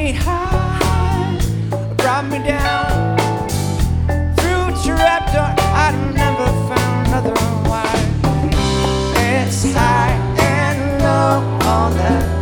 me high, brought me down. Through a trapdoor I'd never found otherwise. It's high and low all that.